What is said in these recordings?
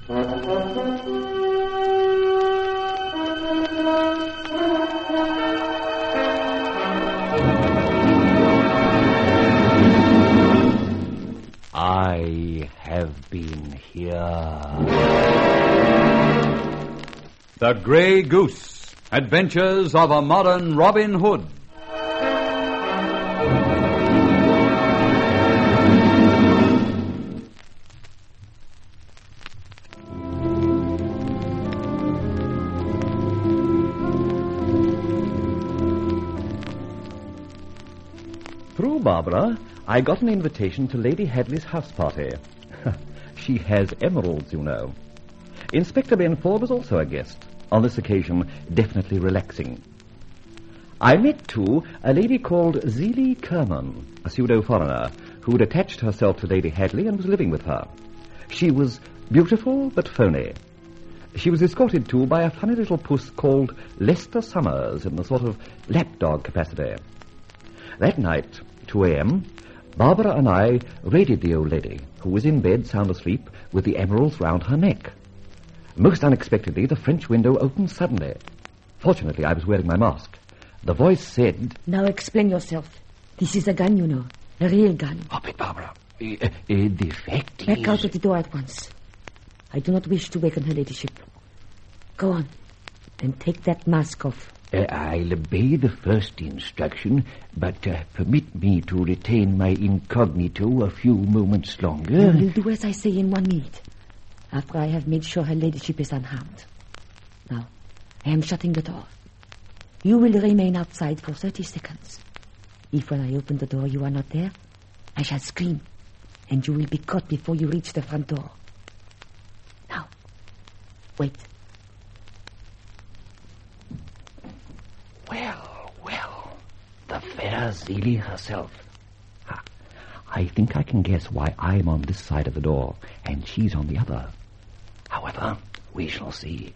I have been here. The Grey Goose. Adventures of a Modern Robin Hood. Through Barbara, I got an invitation to Lady Hadley's house party. She has emeralds, you know. Inspector Benford was also a guest. On this occasion, definitely relaxing. I met, too, a lady called Zelie Kerman, a pseudo-foreigner, who had attached herself to Lady Hadley and was living with her. She was beautiful but phony. She was escorted, too, by a funny little puss called Lester Summers in the sort of lapdog capacity. That night, 2 a.m., Barbara and I raided the old lady, who was in bed sound asleep with the emeralds round her neck. Most unexpectedly, the French window opened suddenly. Fortunately, I was wearing my mask. The voice said... Now explain yourself. This is a gun, you know. A real gun. Stop it, Barbara. The fact is... Back out of the door at once. I do not wish to waken her ladyship. Go on, and take that mask off. I'll obey the first instruction, but permit me to retain my incognito a few moments longer. You will do as I say in 1 minute, after I have made sure her ladyship is unharmed. Now, I am shutting the door. You will remain outside for 30 seconds. If when I open the door you are not there, I shall scream, and you will be caught before you reach the front door. Now, wait. Well, the fair Zelie herself. I think I can guess why I'm on this side of the door and she's on the other. However, we shall see.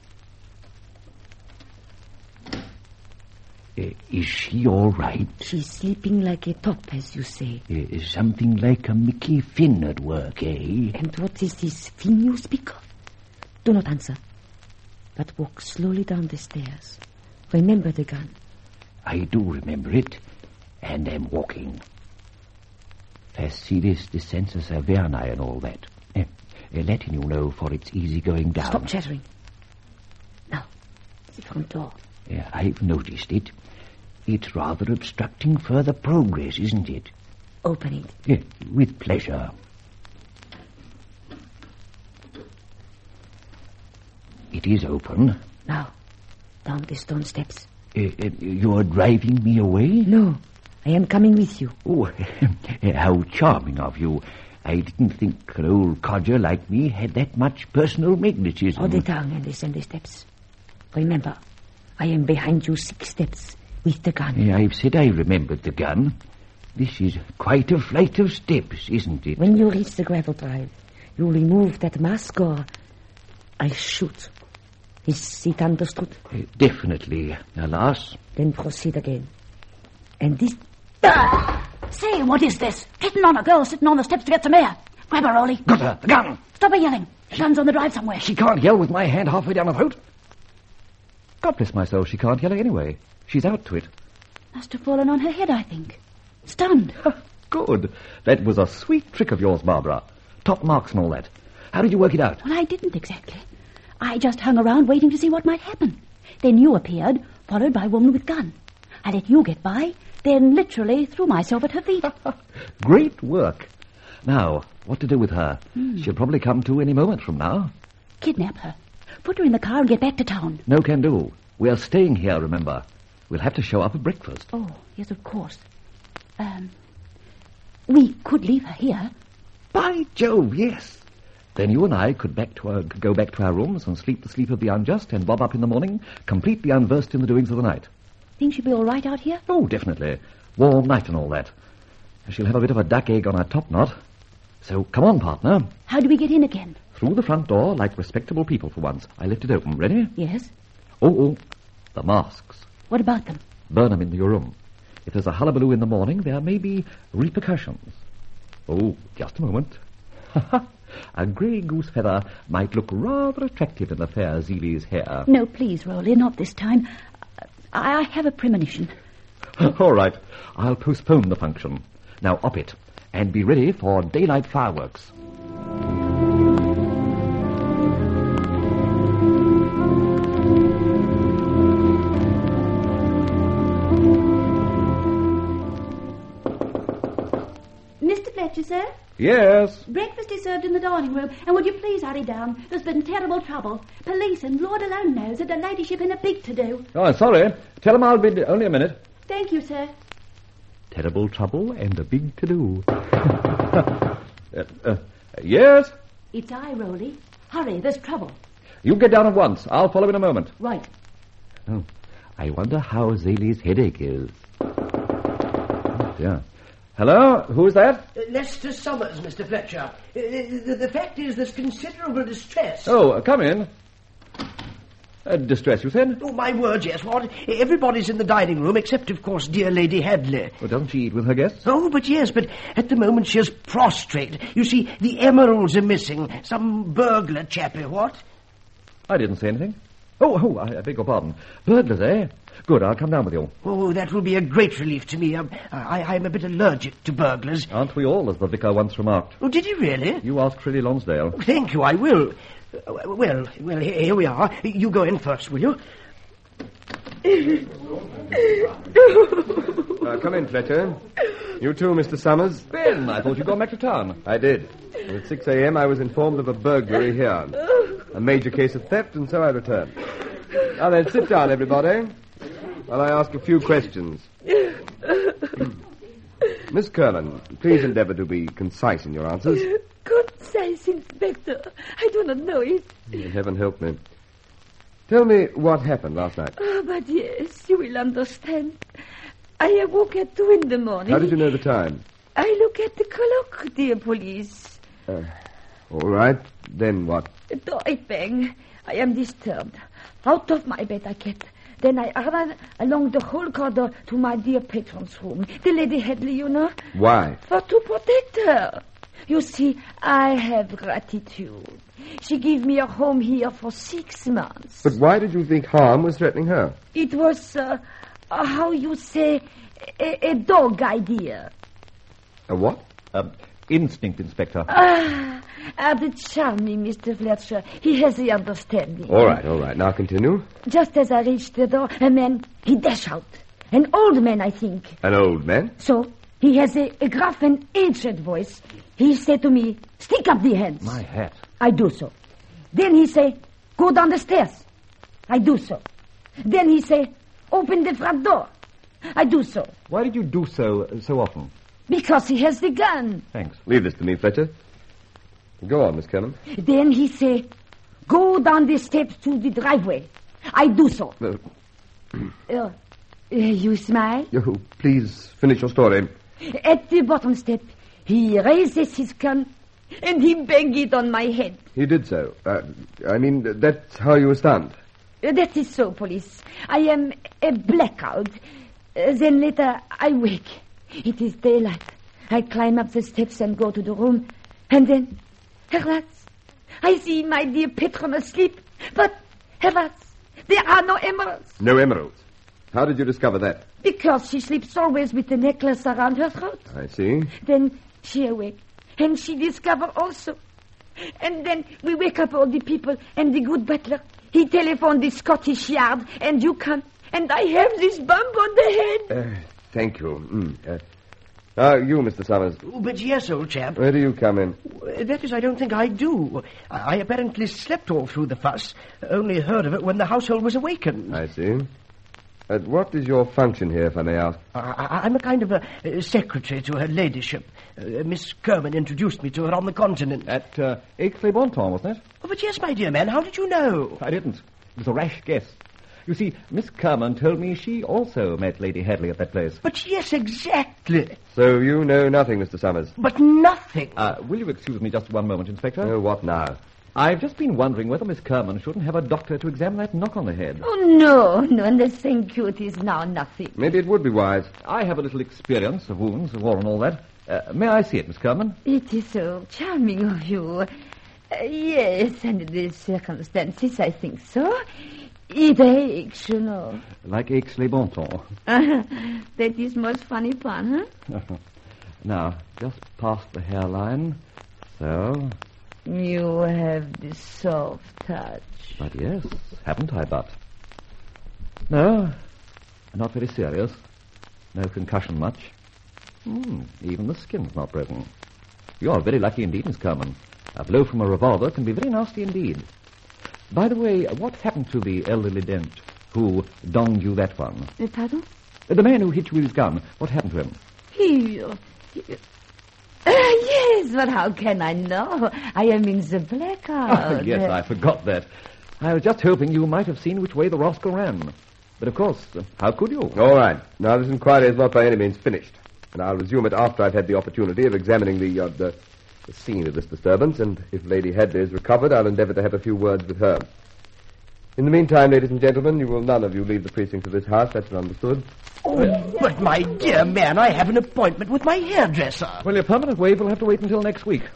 Is she all right? She's sleeping like a top, as you say. Something like a Mickey Finn at work, eh? And what is this Finn you speak of? Do not answer, but walk slowly down the stairs. Remember the gun. I do remember it, and am walking. Facilis descensus Averni and all that. Letting you know for its easy going down. Stop chattering. Now, the front door. I've noticed it. It's rather obstructing further progress, isn't it? Open it. With pleasure. It is open. Now, down the stone steps. You're driving me away? No, I am coming with you. Oh, how charming of you. I didn't think an old codger like me had that much personal magnetism. Hold the tongue and descend the steps. Remember, I am behind you 6 steps with the gun. I've said I remembered the gun. This is quite a flight of steps, isn't it? When you reach the gravel drive, you remove that mask or I shoot. Is it understood? Definitely, alas. Then proceed again. And this... Say, what is this? Hitting on a girl sitting on the steps to get some air. Grab her, Rolly. Got her, the gun. Stop her yelling. The gun's on the drive somewhere. She can't yell with my hand halfway down the throat. God bless my soul, she can't yell anyway. She's out to it. Must have fallen on her head, I think. Stunned. Good. That was a sweet trick of yours, Barbara. Top marks and all that. How did you work it out? Well, I didn't exactly. I just hung around waiting to see what might happen. Then you appeared, followed by a woman with gun. I let you get by, then literally threw myself at her feet. Great work. Now, what to do with her? She'll probably come to any moment from now. Kidnap her. Put her in the car and get back to town. No can do. We are staying here, remember. We'll have to show up at breakfast. Oh, yes, of course. We could leave her here. By Jove, yes. Then you and I could go back to our rooms and sleep the sleep of the unjust and bob up in the morning, completely unversed in the doings of the night. Think she'll be all right out here? Oh, definitely. Warm night and all that. She'll have a bit of a duck egg on her top knot. So, come on, partner. How do we get in again? Through the front door, like respectable people for once. I left it open. Ready? Yes. Oh, the masks. What about them? Burn them into your room. If there's a hullabaloo in the morning, there may be repercussions. Oh, just a moment. A grey goose feather might look rather attractive in the fair Zeeley's hair. No, please, Rolly, not this time. I have a premonition. All right. I'll postpone the function. Now up it, and be ready for daylight fireworks. Mr. Fletcher, sir? Yes. Breakfast is served in the dining room, and would you please hurry down? There's been terrible trouble. Police and Lord alone knows that her ladyship in a big to-do. Oh, I'm sorry. Tell him I'll be only a minute. Thank you, sir. Terrible trouble and a big to-do. Yes? It's I, Rolly. Hurry, there's trouble. You get down at once. I'll follow in a moment. Right. Oh, I wonder how Zaley's headache is. Oh, dear. Hello? Who's that? Lester Summers, Mr. Fletcher. The fact is there's considerable distress. Oh, come in. Distress, you said? Oh, my word, yes. What? Everybody's in the dining room, except, of course, dear Lady Hadley. Well, doesn't she eat with her guests? Oh, but at the moment she is prostrate. You see, the emeralds are missing. Some burglar chappie, what? I didn't say anything. Oh, I beg your pardon. Burglars, eh? Good, I'll come down with you. Oh, that will be a great relief to me. I'm a bit allergic to burglars. Aren't we all, as the vicar once remarked? Oh, did you really? You ask Trilly Lonsdale. Thank you, I will. Well, here we are. You go in first, will you? Come in, Fletcher. You too, Mr. Summers? Ben, I thought you'd gone back to town. I did. At 6 a.m. I was informed of a burglary here. A major case of theft, and so I returned. Now then, sit down, everybody, while I ask a few questions. Miss Curlin, please endeavour to be concise in your answers. Concise, Inspector. I do not know it. Heaven help me. Tell me what happened last night. Oh, but yes, you will understand. I awoke at 2 in the morning. How did you know the time? I look at the clock, dear police. All right. Then what? The door it bang. I am disturbed. Out of my bed I get. Then I run along the whole corridor to my dear patron's room. The Lady Hadley, you know. Why? For to protect her. You see, I have gratitude. She gave me a home here for 6 months. But why did you think harm was threatening her? It was, how you say, a dog idea. A what? Instinct, Inspector. The charming Mr. Fletcher. He has the understanding. All right. Now continue. Just as I reached the door, a man, he dashed out. An old man, I think. An old man? So, he has a gruff and aged voice. He said to me, stick up the hands. My hat. I do so. Then he say, go down the stairs. I do so. Then he say, open the front door. I do so. Why did you do so often? Because he has the gun. Thanks. Leave this to me, Fletcher. Go on, Miss Cannon. Then he say, go down the steps to the driveway. I do so. You smile? Oh, please finish your story. At the bottom step, he raises his gun and he bang it on my head. He did so. That's how you were stunned. That is so, police. I am a blackout. Then later I wake. It is daylight. I climb up the steps and go to the room. And then, Herr I see my dear patron asleep. But, Herr there are no emeralds. No emeralds? How did you discover that? Because she sleeps always with the necklace around her throat. I see. Then she awake. And she discover also. And then we wake up all the people. And the good butler, he telephoned the Scottish Yard. And you come. And I have this bump on the head. Thank you. You, Mr. Summers. Oh, but yes, old chap. Where do you come in? That is, I don't think I do. I apparently slept all through the fuss. Only heard of it when the household was awakened. I see. What is your function here, if I may ask? I'm a kind of a secretary to her ladyship. Miss Kerman introduced me to her on the continent. At Aix-les-Bontemps, wasn't it? Oh, but yes, my dear man, how did you know? I didn't. It was a rash guess. You see, Miss Kerman told me she also met Lady Hadley at that place. But yes, exactly. So you know nothing, Mr. Summers? But nothing. Will you excuse me just one moment, Inspector? Oh, what now? I've just been wondering whether Miss Kerman shouldn't have a doctor to examine that knock on the head. Oh, no, and thank you, it is now nothing. Maybe it would be wise. I have a little experience of wounds, of war and all that. May I see it, Miss Kerman? It is so charming of you. Yes, under these circumstances, I think so. It aches, you know. Like aches les bon ton. That is most funny pun, huh? Now, just past the hairline. So. You have the soft touch. But yes, haven't I, but? No, not very serious. No concussion much. Even the skin's not broken. You're very lucky indeed, Miss Kerman. A blow from a revolver can be very nasty indeed. By the way, what happened to the elderly dent who donged you that one? Pardon? The man who hit you with his gun. What happened to him? Yes, but how can I know? I am in the blackout. Yes, I forgot that. I was just hoping you might have seen which way the rascal ran. But of course, how could you? All right. Now, this inquiry is not by any means finished. And I'll resume it after I've had the opportunity of examining the scene of this disturbance. And if Lady Hadley is recovered, I'll endeavor to have a few words with her. In the meantime, ladies and gentlemen, you will none of you leave the precincts of this house. That's understood. Oh, but my dear man, I have an appointment with my hairdresser. Well, your permanent wave will have to wait until next week.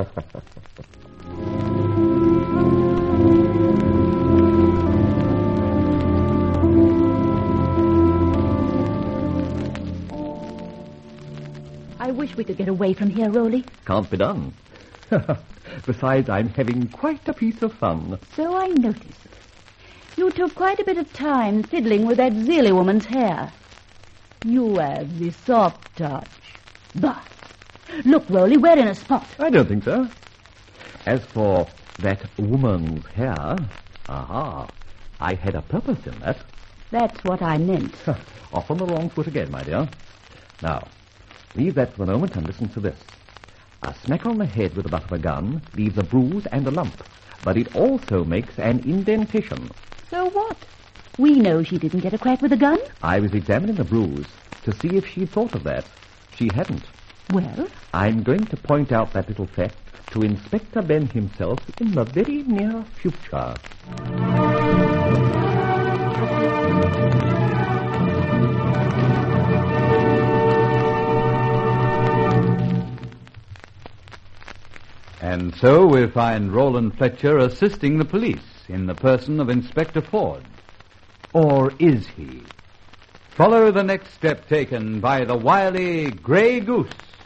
I wish we could get away from here, Rowley. Can't be done. Besides, I'm having quite a piece of fun. So I noticed. You took quite a bit of time fiddling with that Zealey woman's hair. You have the soft touch. Bah! Look, Rowley, we're in a spot. I don't think so. As for that woman's hair, I had a purpose in that. That's what I meant. Off on the wrong foot again, my dear. Now, leave that for the moment and listen to this. A smack on the head with the butt of a gun leaves a bruise and a lump, but it also makes an indentation. So what? We know she didn't get a crack with a gun. I was examining the bruise to see if she'd thought of that. She hadn't. Well? I'm going to point out that little fact to Inspector Ben himself in the very near future. And so we find Roland Fletcher assisting the police in the person of Inspector Ford. Or is he? Follow the next step taken by the wily Grey Goose.